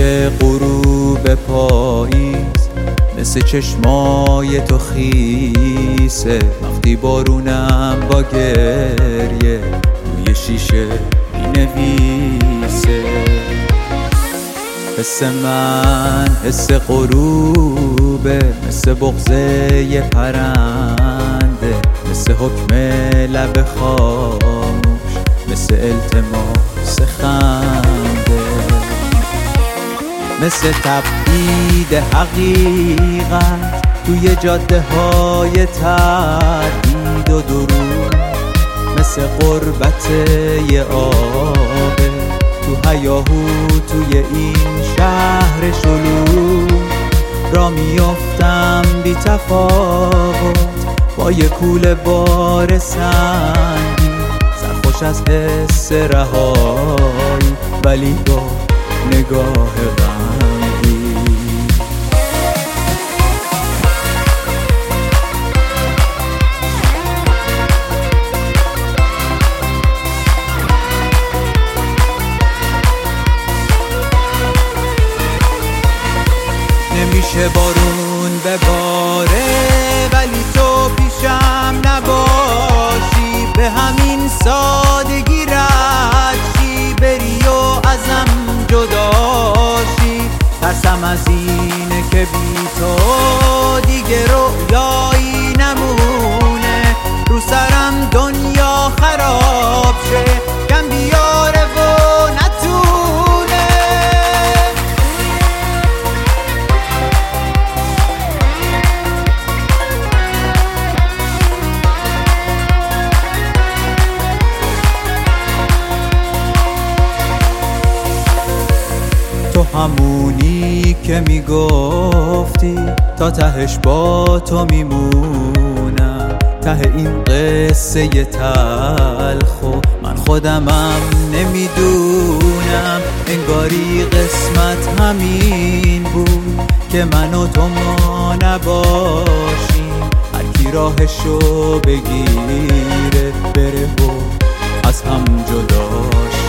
نمیشه غروب پاییز مثل چشمای تو خیسه. وقتی بارونم با گریه روی شیشه مینویسه. حس من حس غروبه، مثل بغضه یه پرنده، مثل حکم لب خاموش، مثل التماس خنده، مثل تبعید حقیقت توی جاده های تردید و درود، مثل غربت یه آبه تو هیاهو توی این شهر شلوغ. را میافتم بی تفاوت با یه کوله بار سنگی، سرخوش از حس رهایی ولی با نگاه غمگین. نمیشه بارون بباره ولی تو پیشم نباشی، به همین سادگی رد شی بری و ازم جداشی. ترسم از اینه که بی تو دیگه رویایی نمونه، رو سرم دنیا خراب شه، کم بیاره و نتونه. تو همونی که میگفتی تا تهش با تو میمونم، ته این قصه تلخ و من خودمم نمیدونم. انگاری قسمت همین بود که من و تو ما نباشیم، هر کی راهشو بگیره بره و از هم جداش.